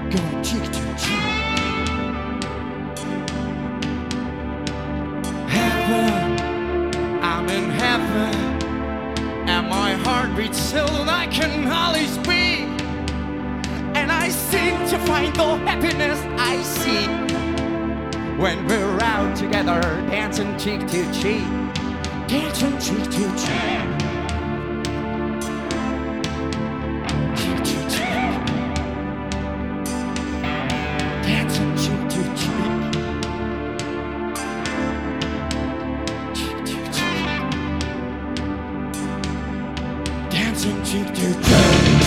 going cheek to cheek. Heaven, I'm in heaven, and my heart beats so I can hardly speak. And I seem to find the happiness I seek when we're out together, dancing cheek to cheek, dancing cheek to cheek. Cheek to cheek, dancing cheek to cheek, cheek to cheek, dancing cheek to cheek.